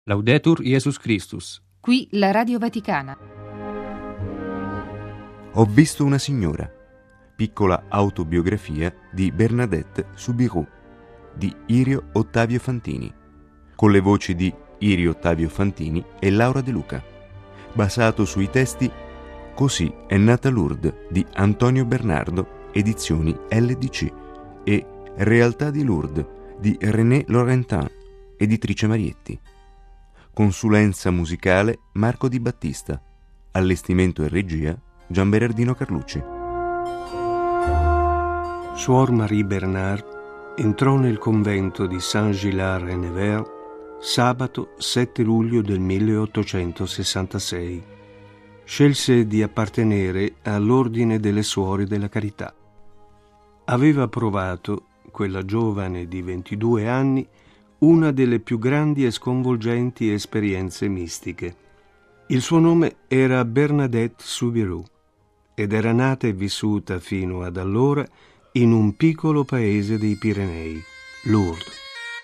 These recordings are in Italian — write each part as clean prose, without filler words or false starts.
Laudetur Jesus Christus. Qui la Radio Vaticana. Ho visto una signora. Piccola autobiografia di Bernadette Soubirous di Irio Ottavio Fantini, con le voci di Irio Ottavio Fantini e Laura De Luca, basato sui testi Così è nata Lourdes di Antonio Bernardo, edizioni LDC, e Realtà di Lourdes di René Laurentin, editrice Marietti. Consulenza musicale Marco Di Battista. Allestimento e regia Gianberardino Carlucci. Suor Marie Bernard entrò nel convento di Saint-Gilard-Renévert sabato 7 luglio del 1866. Scelse di appartenere all'Ordine delle Suore della Carità. Aveva provato, quella giovane di 22 anni, una delle più grandi e sconvolgenti esperienze mistiche. Il suo nome era Bernadette Soubirous ed era nata e vissuta fino ad allora in un piccolo paese dei Pirenei, Lourdes.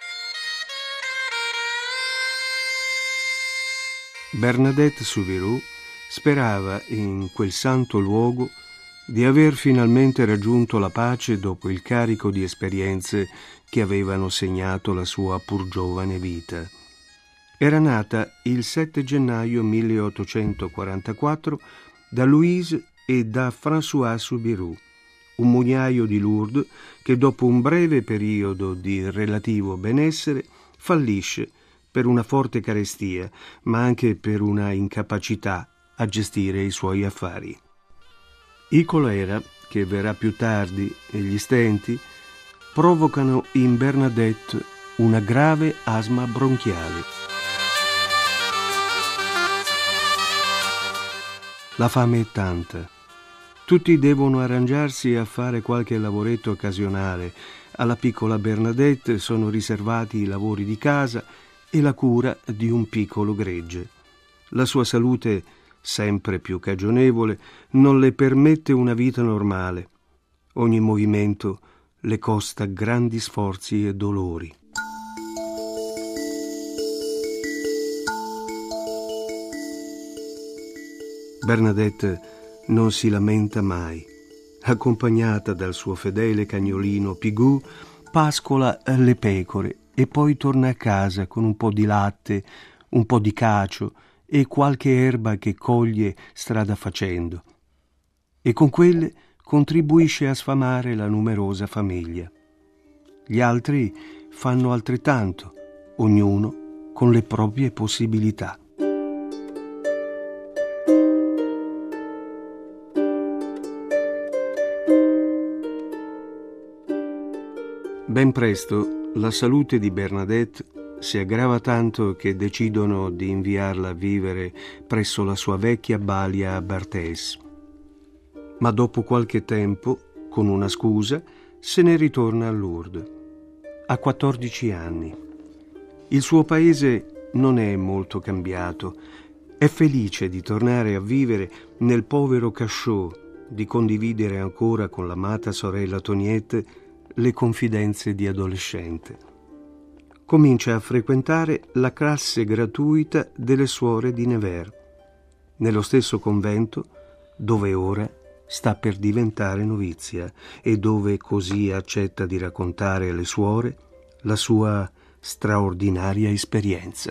Bernadette Soubirous sperava in quel santo luogo di aver finalmente raggiunto la pace dopo il carico di esperienze che avevano segnato la sua pur giovane vita. Era nata il 7 gennaio 1844 da Louise e da François Soubirous, un mugnaio di Lourdes che dopo un breve periodo di relativo benessere fallisce per una forte carestia, ma anche per una incapacità a gestire i suoi affari. I colera, che verrà più tardi, e gli stenti provocano in Bernadette una grave asma bronchiale. La fame è tanta. Tutti devono arrangiarsi a fare qualche lavoretto occasionale. Alla piccola Bernadette sono riservati i lavori di casa e la cura di un piccolo gregge. La sua salute, sempre più cagionevole, non le permette una vita normale. Ogni movimento le costa grandi sforzi e dolori. Bernadette non si lamenta mai. Accompagnata dal suo fedele cagnolino Pigou, pascola le pecore e poi torna a casa con un po' di latte, un po' di cacio e qualche erba che coglie strada facendo. E con quelle contribuisce a sfamare la numerosa famiglia. Gli altri fanno altrettanto, ognuno con le proprie possibilità. Ben presto la salute di Bernadette si aggrava tanto che decidono di inviarla a vivere presso la sua vecchia balia a Barthès. Ma dopo qualche tempo, con una scusa, se ne ritorna a Lourdes. Ha 14 anni. Il suo paese non è molto cambiato. È felice di tornare a vivere nel povero Cachot, di condividere ancora con l'amata sorella Toniette le confidenze di adolescente. Comincia a frequentare la classe gratuita delle suore di Nevers, nello stesso convento dove ora sta per diventare novizia e dove così accetta di raccontare alle suore la sua straordinaria esperienza.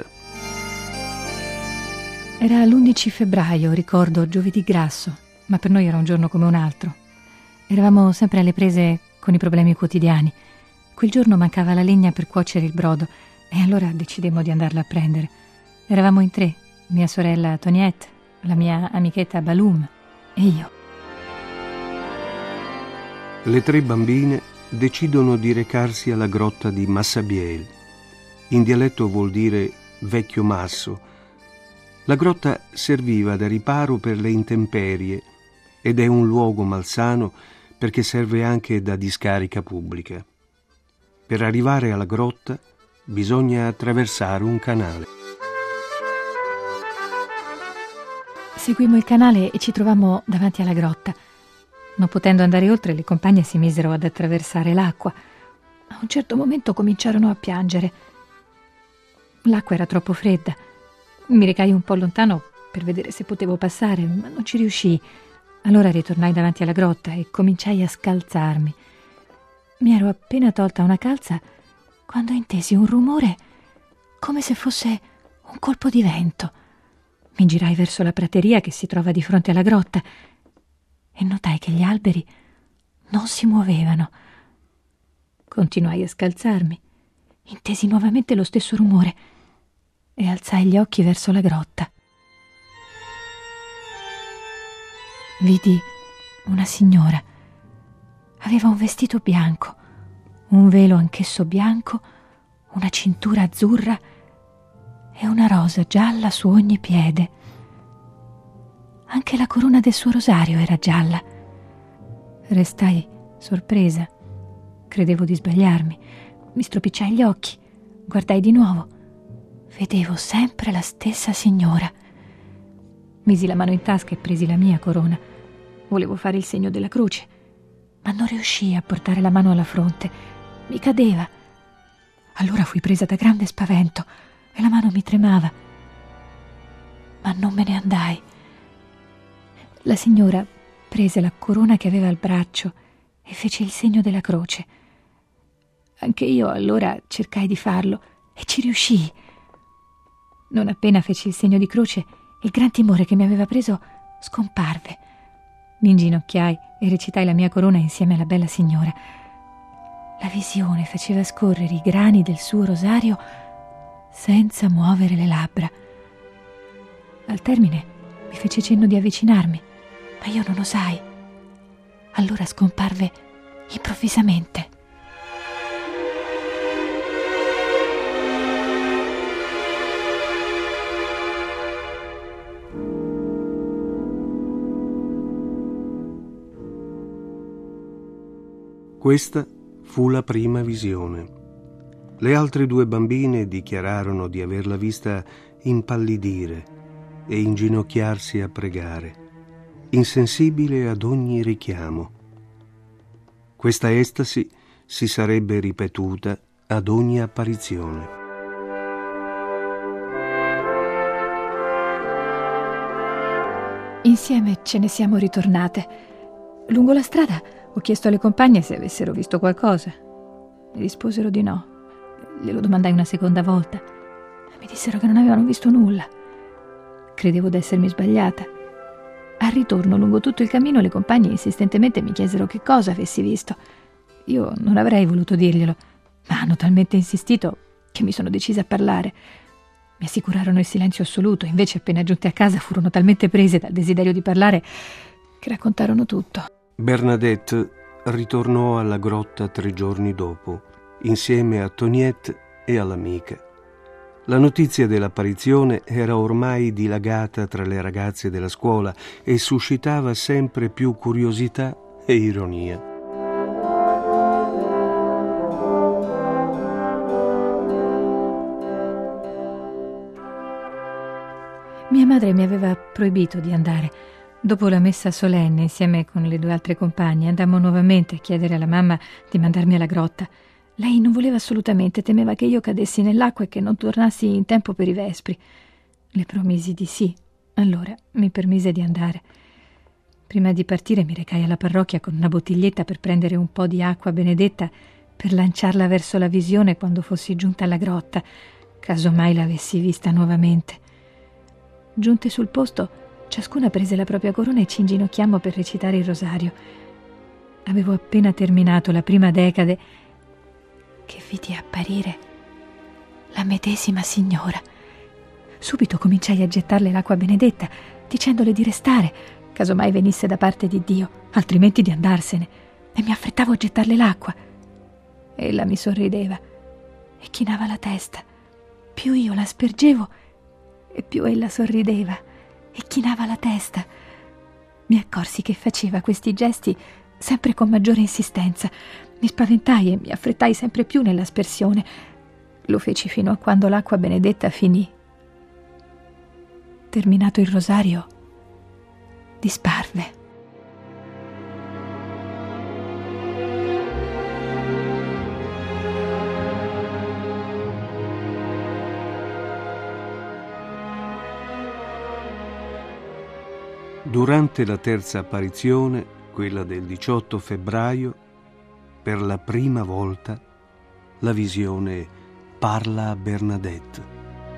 Era l'11 febbraio, ricordo, giovedì grasso, ma per noi era un giorno come un altro. Eravamo sempre alle prese con i problemi quotidiani. Quel giorno mancava la legna per cuocere il brodo e allora decidemmo di andarla a prendere. Eravamo in 3, mia sorella Toniette, la mia amichetta Balum e io. Le 3 bambine decidono di recarsi alla grotta di Massabielle. In dialetto vuol dire vecchio masso. La grotta serviva da riparo per le intemperie ed è un luogo malsano perché serve anche da discarica pubblica. Per arrivare alla grotta bisogna attraversare un canale. Seguimmo il canale e ci trovammo davanti alla grotta. Non potendo andare oltre, le compagne si misero ad attraversare l'acqua. A un certo momento cominciarono a piangere. L'acqua era troppo fredda. Mi recai un po' lontano per vedere se potevo passare, ma non ci riuscii. Allora ritornai davanti alla grotta e cominciai a scalzarmi. Mi ero appena tolta una calza quando intesi un rumore come se fosse un colpo di vento. Mi girai verso la prateria che si trova di fronte alla grotta e notai che gli alberi non si muovevano. Continuai a scalzarmi. Intesi nuovamente lo stesso rumore e alzai gli occhi verso la grotta. Vidi una signora. Aveva un vestito bianco, un velo anch'esso bianco, una cintura azzurra e una rosa gialla su ogni piede. Anche la corona del suo rosario era gialla. Restai sorpresa. Credevo di sbagliarmi. Mi stropicciai gli occhi. Guardai di nuovo. Vedevo sempre la stessa signora. Misi la mano in tasca e presi la mia corona. Volevo fare il segno della croce, ma non riuscii a portare la mano alla fronte. Mi cadeva. Allora fui presa da grande spavento e la mano mi tremava. Ma non me ne andai. La signora prese la corona che aveva al braccio e fece il segno della croce. Anche io allora cercai di farlo e ci riuscii. Non appena feci il segno di croce, il gran timore che mi aveva preso scomparve. Mi inginocchiai e recitai la mia corona insieme alla bella signora. La visione faceva scorrere i grani del suo rosario senza muovere le labbra. Al termine mi fece cenno di avvicinarmi, ma io non osai. Allora scomparve improvvisamente. Questa fu la prima visione. Le altre due bambine dichiararono di averla vista impallidire e inginocchiarsi a pregare, insensibile ad ogni richiamo. Questa estasi si sarebbe ripetuta ad ogni apparizione. Insieme ce ne siamo ritornate. Lungo la strada ho chiesto alle compagne se avessero visto qualcosa. Mi risposero di no. Glielo domandai una seconda volta. Mi dissero che non avevano visto nulla. Credevo d'essermi sbagliata. Al ritorno, lungo tutto il cammino, le compagne insistentemente mi chiesero che cosa avessi visto. Io non avrei voluto dirglielo, ma hanno talmente insistito che mi sono decisa a parlare. Mi assicurarono il silenzio assoluto, invece appena giunte a casa furono talmente prese dal desiderio di parlare che raccontarono tutto. Bernadette ritornò alla grotta 3 giorni dopo, insieme a Toniette e all'amica. La notizia dell'apparizione era ormai dilagata tra le ragazze della scuola e suscitava sempre più curiosità e ironia. Mia madre mi aveva proibito di andare. Dopo la messa solenne, insieme con le 2 altre compagne, andammo nuovamente a chiedere alla mamma di mandarmi alla grotta. Lei non voleva assolutamente, temeva che io cadessi nell'acqua e che non tornassi in tempo per i vespri. Le promisi di sì. Allora mi permise di andare. Prima di partire mi recai alla parrocchia con una bottiglietta per prendere un po' di acqua benedetta per lanciarla verso la visione quando fossi giunta alla grotta, caso mai l'avessi vista nuovamente. Giunte sul posto, ciascuna prese la propria corona e ci inginocchiammo per recitare il rosario. Avevo appena terminato la prima decade che vidi apparire la medesima signora. Subito cominciai a gettarle l'acqua benedetta, dicendole di restare, caso mai venisse da parte di Dio, altrimenti di andarsene, e mi affrettavo a gettarle l'acqua. Ella mi sorrideva e chinava la testa. Più io la spergevo e più ella sorrideva e chinava la testa. Mi accorsi che faceva questi gesti sempre con maggiore insistenza. Mi spaventai e mi affrettai sempre più nell'aspersione. Lo feci fino a quando l'acqua benedetta finì. Terminato il rosario, disparve. Durante la terza apparizione, quella del 18 febbraio, per la prima volta la visione parla a Bernadette.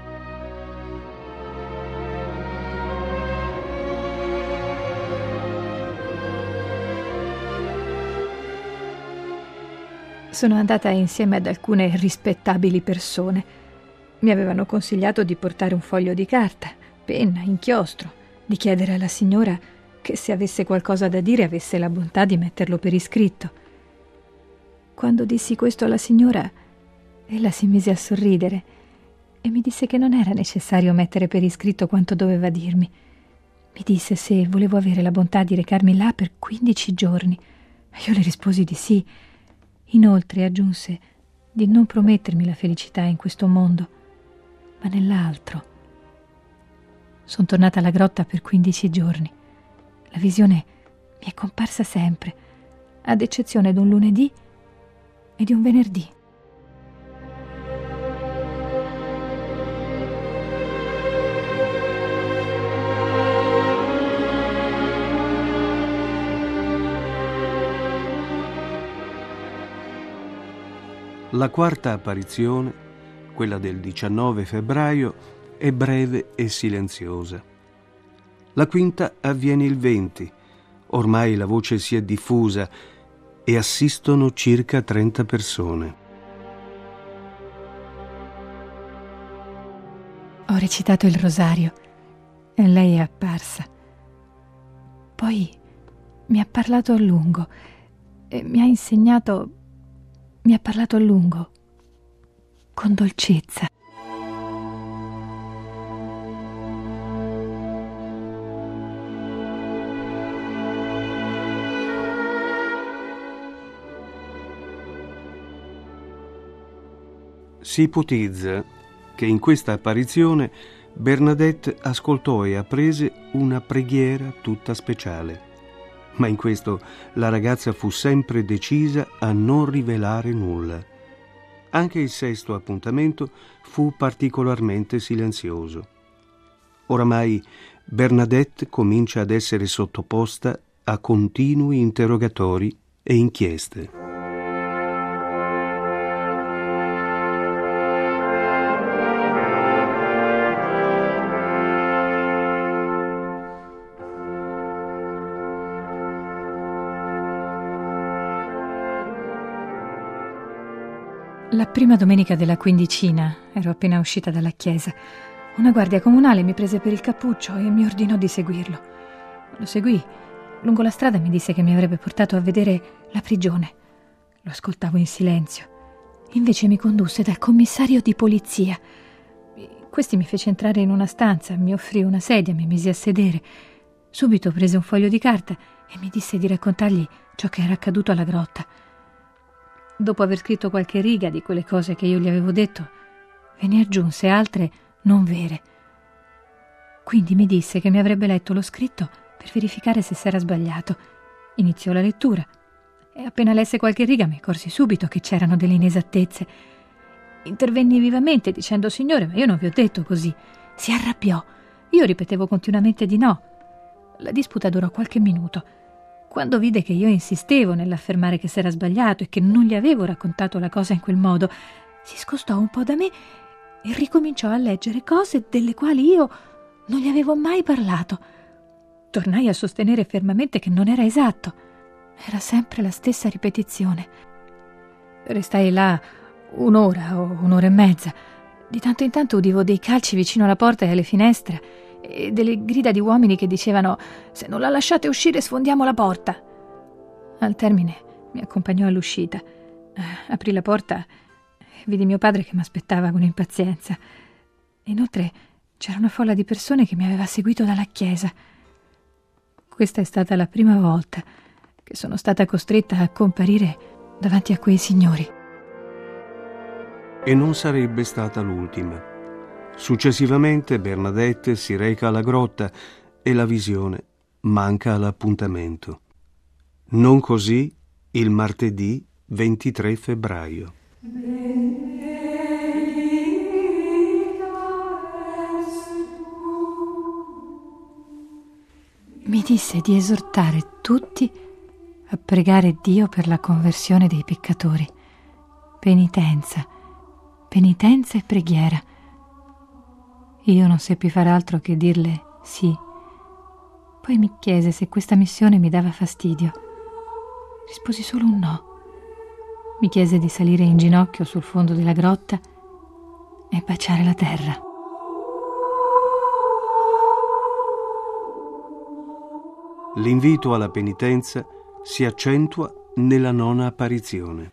Sono andata insieme ad alcune rispettabili persone. Mi avevano consigliato di portare un foglio di carta, penna, inchiostro, di chiedere alla signora che se avesse qualcosa da dire avesse la bontà di metterlo per iscritto. Quando dissi questo alla signora, ella si mise a sorridere e mi disse che non era necessario mettere per iscritto quanto doveva dirmi. Mi disse se volevo avere la bontà di recarmi là per 15 giorni. Io le risposi di sì. Inoltre aggiunse di non promettermi la felicità in questo mondo, ma nell'altro. Sono tornata alla grotta per 15 giorni. La visione mi è comparsa sempre, ad eccezione di un lunedì e di un venerdì. La quarta apparizione, quella del 19 febbraio, è breve e silenziosa. La quinta avviene il 20. Ormai la voce si è diffusa e assistono circa 30 persone. Ho recitato il rosario e lei è apparsa. Poi mi ha parlato a lungo e mi ha parlato a lungo, con dolcezza. Si ipotizza che in questa apparizione Bernadette ascoltò e apprese una preghiera tutta speciale. Ma in questo la ragazza fu sempre decisa a non rivelare nulla. Anche il sesto appuntamento fu particolarmente silenzioso. Oramai Bernadette comincia ad essere sottoposta a continui interrogatori e inchieste. La prima domenica della quindicina ero appena uscita dalla chiesa. Una guardia comunale mi prese per il cappuccio e mi ordinò di seguirlo. Lo seguì. Lungo la strada mi disse che mi avrebbe portato a vedere la prigione. Lo ascoltavo in silenzio. Invece mi condusse dal commissario di polizia. Questi mi fece entrare in una stanza, mi offrì una sedia, mi mise a sedere. Subito prese un foglio di carta e mi disse di raccontargli ciò che era accaduto alla grotta. Dopo aver scritto qualche riga di quelle cose che io gli avevo detto, ve ne aggiunse altre non vere. Quindi mi disse che mi avrebbe letto lo scritto per verificare se s'era sbagliato. Iniziò la lettura e appena lesse qualche riga mi accorsi subito che c'erano delle inesattezze. Intervenni vivamente dicendo: «Signore, ma io non vi ho detto così». Si arrabbiò. Io ripetevo continuamente di no. La disputa durò qualche minuto. Quando vide che io insistevo nell'affermare che s'era sbagliato e che non gli avevo raccontato la cosa in quel modo, si scostò un po' da me e ricominciò a leggere cose delle quali io non gli avevo mai parlato. Tornai a sostenere fermamente che non era esatto. Era sempre la stessa ripetizione. Restai là un'ora o un'ora e mezza. Di tanto in tanto udivo dei calci vicino alla porta e alle finestre e delle grida di uomini che dicevano: «Se non la lasciate uscire sfondiamo la porta». Al termine mi accompagnò all'uscita. Aprì la porta e vidi mio padre che mi aspettava con impazienza. Inoltre c'era una folla di persone che mi aveva seguito dalla chiesa. Questa è stata la prima volta che sono stata costretta a comparire davanti a quei signori. E non sarebbe stata l'ultima. Successivamente Bernadette si reca alla grotta e la visione manca all'appuntamento. Non così il martedì 23 febbraio. mi disse di esortare tutti a pregare Dio per la conversione dei peccatori. Penitenza e preghiera. Io non seppi far altro che dirle sì. Poi mi chiese se questa missione mi dava fastidio. Risposi solo un no. Mi chiese di salire in ginocchio sul fondo della grotta e baciare la terra. L'invito alla penitenza si accentua nella nona apparizione.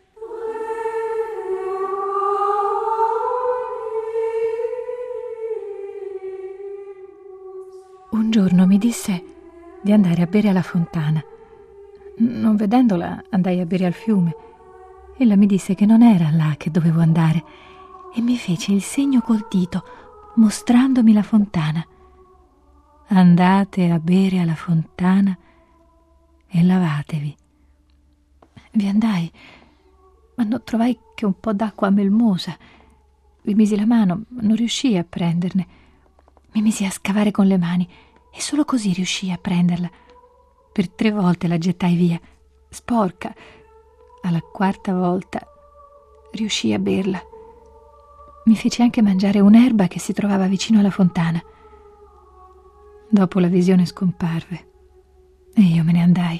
Un giorno mi disse di andare a bere alla fontana. Non vedendola, andai a bere al fiume. Ella mi disse che non era là che dovevo andare e mi fece il segno col dito, mostrandomi la fontana. Andate a bere alla fontana e lavatevi. Vi andai, ma non trovai che un po' d'acqua melmosa. Vi misi la mano, ma non riuscii a prenderne. Mi misi a scavare con le mani e solo così riuscii a prenderla. Per 3 volte la gettai via, sporca. Alla 4ª volta riuscii a berla. Mi fece anche mangiare un'erba che si trovava vicino alla fontana. Dopo la visione scomparve e io me ne andai.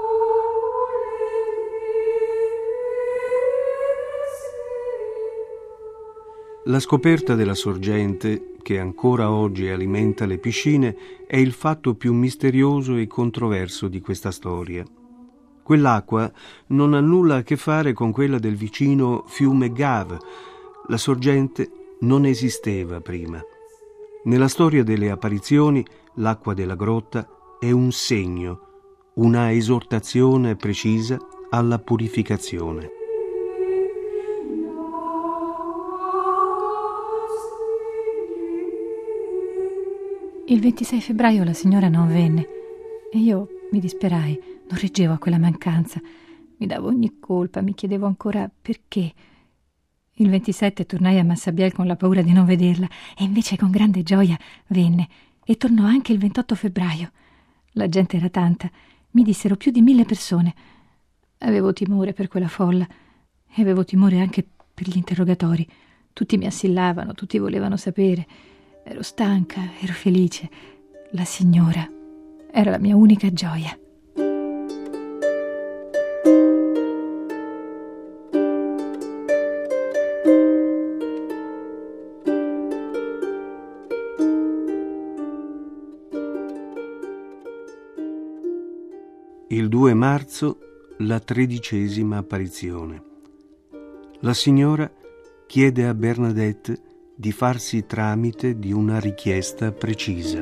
La scoperta della sorgente, che ancora oggi alimenta le piscine, è il fatto più misterioso e controverso di questa storia. Quell'acqua non ha nulla a che fare con quella del vicino fiume Gave. La sorgente non esisteva prima. Nella storia delle apparizioni, l'acqua della grotta è un segno, una esortazione precisa alla purificazione. Il 26 febbraio la signora non venne e io mi disperai, non reggevo a quella mancanza. Mi davo ogni colpa, mi chiedevo ancora perché. Il 27 tornai a Massabielle con la paura di non vederla e invece con grande gioia venne e tornò anche il 28 febbraio. La gente era tanta, mi dissero più di 1000 persone. Avevo timore per quella folla e avevo timore anche per gli interrogatori. Tutti mi assillavano, tutti volevano sapere. Ero stanca, ero felice. La signora era la mia unica gioia. Il 2 marzo, la 13ª apparizione. La signora chiede a Bernadette di farsi tramite di una richiesta precisa.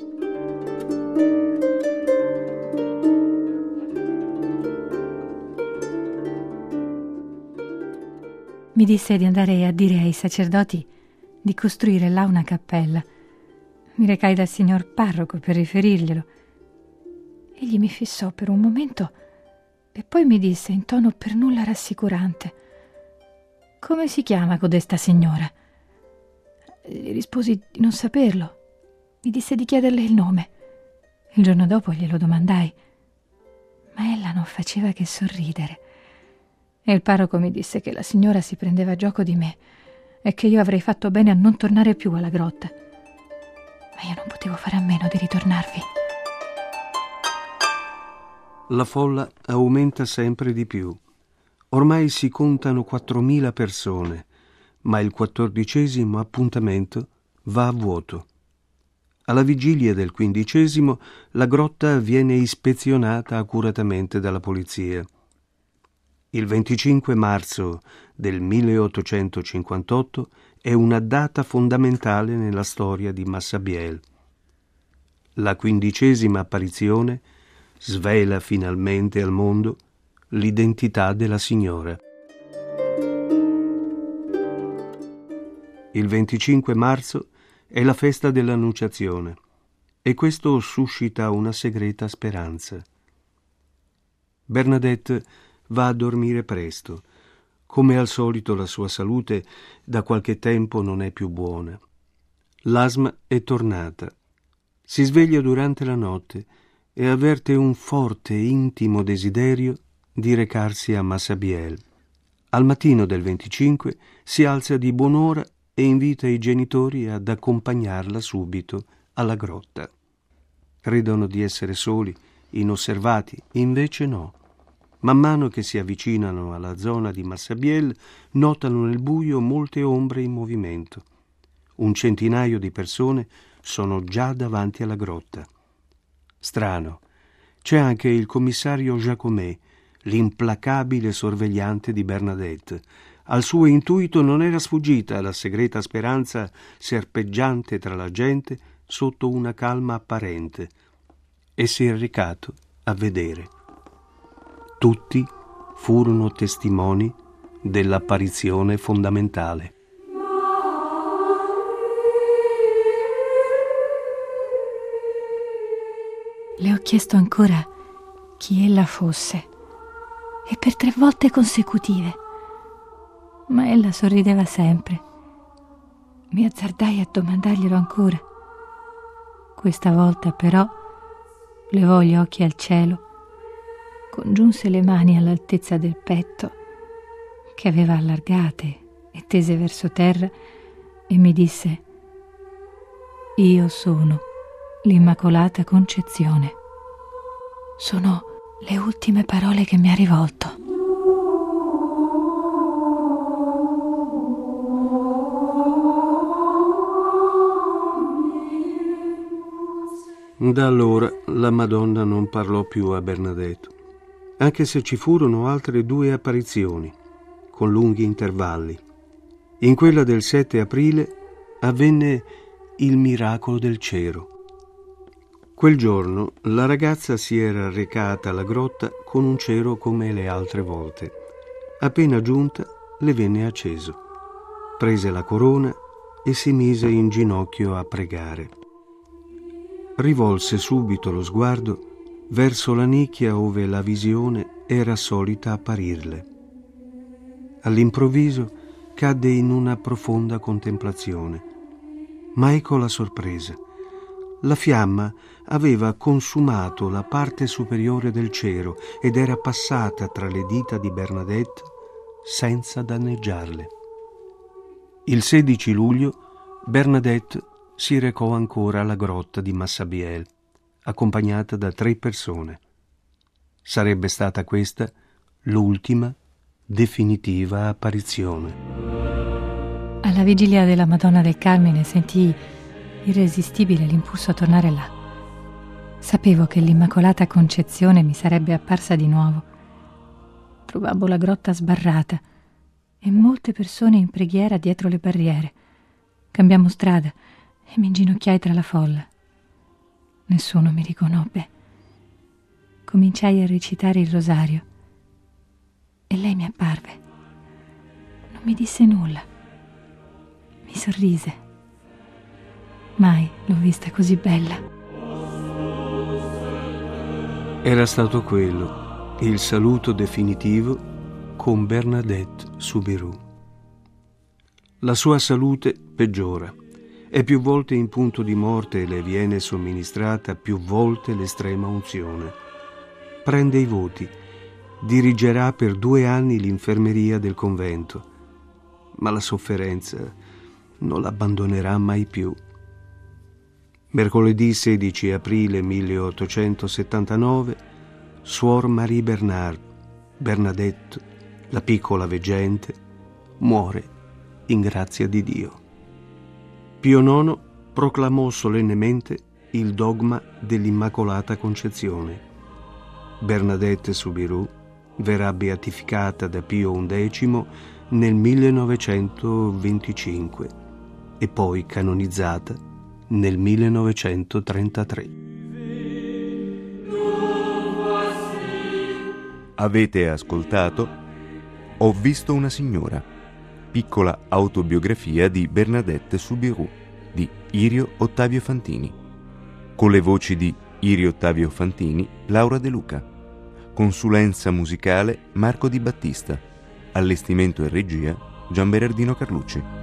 Mi disse di andare a dire ai sacerdoti di costruire là una cappella. Mi recai dal signor parroco per riferirglielo. Egli mi fissò per un momento e poi mi disse in tono per nulla rassicurante: «Come si chiama codesta signora?» Gli risposi di non saperlo. Mi disse di chiederle il nome. Il giorno dopo glielo domandai, ma ella non faceva che sorridere. E il parroco mi disse che la signora si prendeva gioco di me e che io avrei fatto bene a non tornare più alla grotta. Ma io non potevo fare a meno di ritornarvi. La folla aumenta sempre di più. Ormai si contano 4.000 persone, ma il 14° appuntamento va a vuoto. Alla vigilia del 15° la grotta viene ispezionata accuratamente dalla polizia. Il 25 marzo del 1858 è una data fondamentale nella storia di Massabielle. La 15ª apparizione svela finalmente al mondo l'identità della signora. Il 25 marzo è la festa dell'Annunciazione e questo suscita una segreta speranza. Bernadette va a dormire presto. Come al solito la sua salute da qualche tempo non è più buona. L'asma è tornata. Si sveglia durante la notte e avverte un forte e intimo desiderio di recarsi a Massabielle. Al mattino del 25 si alza di buon'ora e invita i genitori ad accompagnarla subito alla grotta. Credono di essere soli, inosservati, invece no. Man mano che si avvicinano alla zona di Massabielle, notano nel buio molte ombre in movimento. 100 di persone sono già davanti alla grotta. Strano, c'è anche il commissario Jacomet, l'implacabile sorvegliante di Bernadette. Al suo intuito non era sfuggita la segreta speranza serpeggiante tra la gente sotto una calma apparente, e si è recato a vedere. Tutti furono testimoni dell'apparizione fondamentale. Le ho chiesto ancora chi ella fosse, e per 3 volte consecutive, ma ella sorrideva sempre. Mi azzardai a domandarglielo ancora. Questa volta però levò gli occhi al cielo, congiunse le mani all'altezza del petto, che aveva allargate e tese verso terra, e mi disse: io sono l'Immacolata Concezione. Sono le ultime parole che mi ha rivolto. Da allora la Madonna non parlò più a Bernadette, anche se ci furono altre 2 apparizioni, con lunghi intervalli. In quella del 7 aprile avvenne il miracolo del cero. Quel giorno la ragazza si era recata alla grotta con un cero come le altre volte. Appena giunta le venne acceso. Prese la corona e si mise in ginocchio a pregare. Rivolse subito lo sguardo verso la nicchia ove la visione era solita apparirle. All'improvviso cadde in una profonda contemplazione. Ma ecco la sorpresa. La fiamma aveva consumato la parte superiore del cero ed era passata tra le dita di Bernadette senza danneggiarle. Il 16 luglio Bernadette si recò ancora alla grotta di Massabielle, accompagnata da 3 persone. Sarebbe stata questa l'ultima definitiva apparizione. Alla vigilia della Madonna del Carmine sentii irresistibile l'impulso a tornare là. Sapevo che l'Immacolata Concezione mi sarebbe apparsa di nuovo. Trovavo la grotta sbarrata e molte persone in preghiera dietro le barriere. Cambiammo strada e mi inginocchiai tra la folla. Nessuno mi riconobbe. Cominciai a recitare il rosario e lei mi apparve. Non mi disse nulla. Mi sorrise. Mai l'ho vista così bella. Era stato quello il saluto definitivo con Bernadette Soubirous. La sua salute peggiora. È più volte in punto di morte e le viene somministrata più volte l'estrema unzione. Prende i voti. Dirigerà per 2 anni l'infermeria del convento. Ma la sofferenza non l'abbandonerà mai più. Mercoledì 16 aprile 1879, Suor Marie Bernard, Bernadette, la piccola veggente, muore in grazia di Dio. Pio IX proclamò solennemente il dogma dell'Immacolata Concezione. Bernadette Soubirous verrà beatificata da Pio XI nel 1925 e poi canonizzata nel 1933. Avete ascoltato Ho visto una signora, piccola autobiografia di Bernadette Soubirous di Irio Ottavio Fantini, con le voci di Irio Ottavio Fantini, Laura De Luca, consulenza musicale Marco Di Battista, allestimento e regia Gian Berardino Carlucci.